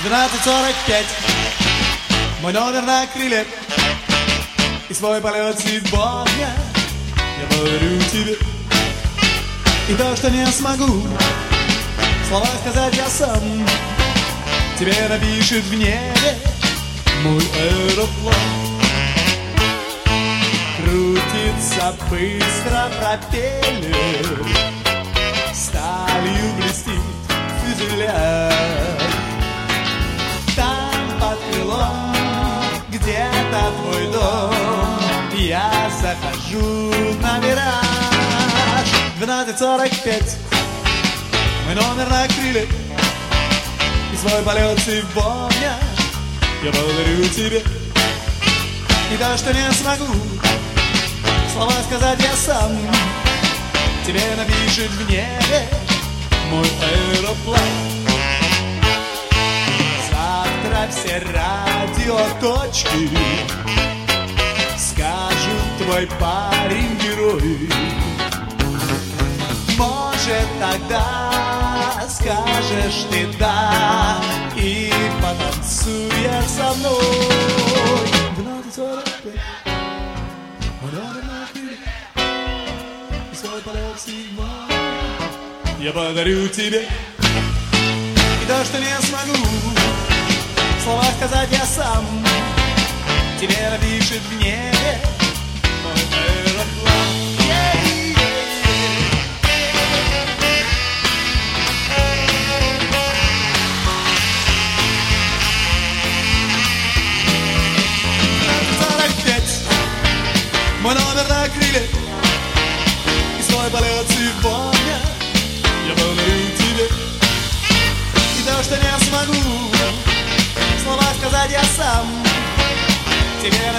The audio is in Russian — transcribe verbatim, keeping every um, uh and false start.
двенадцать сорок пять. Мой номер на крыле, и свой полет сегодня я подарю тебе. И то, что не смогу слова сказать я сам, тебе напишет в небе мой аэроплан. Крутится быстро пропеллер, сталью блестит фюзеляж. Там под крылом где-то твой дом, я захожу на вираж. Двенадцать сорок пять. Мой номер на крыле, и свой полет сегодня я подарю тебе. И то, что не смогу слова сказать я сам, тебе напишет в небе мой аэроплан. Завтра все радиоточки скажут: твой парень герой. Может, тогда скажешь ты да и потанцуешь со мной. двенадцать сорок пять. Мой номер на крыле, и свой полет сегодня я подарю тебе. И то, что не смогу слова сказать я сам, тебе напишет в небе мой аэроплан. Мой номер на крыле, и свой полет сегодня я подарю тебе. И то, что не смогу слова сказать я сам, тебе